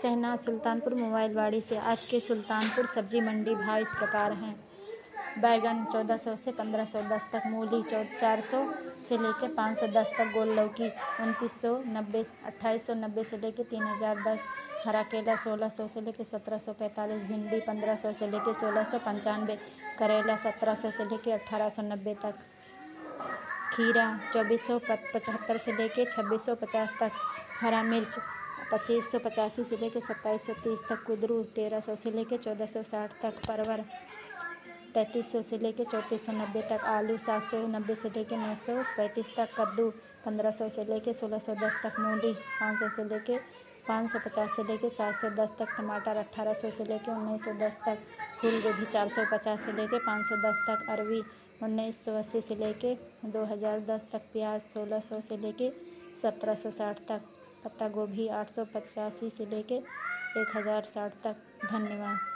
शहनाज सुल्तानपुर मोबाइलवाड़ी से। आज के सुल्तानपुर सब्जी मंडी भाव इस प्रकार हैं। बैगन 1400 से 1510 तक, मूली 400 से लेकर 510 तक, गोल लौकी 2990 2890 से लेकर 3010, हरा केला 1600 से लेकर 1745, भिंडी 1500 से लेकर 1695, करेला 1700 से लेकर 1890 तक, खीरा 2475 से लेकर 2650 तक, हरा मिर्च 2585 से लेकर 2730 तक, कुंदरू 1300 से लेकर 1460 तक, परवल 3300 से लेकर 3490 तक, आलू 790 से लेकर 935 तक, कद्दू 1500 से लेकर 1610 तक, मूली 500 से लेकर 550 से लेकर 710 तक, टमाटर 1800 से लेकर 1910 तक, फूल गोभी 450 से लेकर 510 तक, अरवी 1980 से लेकर 2010 तक, प्याज 1600 से लेकर 1760 तक, पत्ता गोभी 885 से लेकर 1060 तक। धन्यवाद।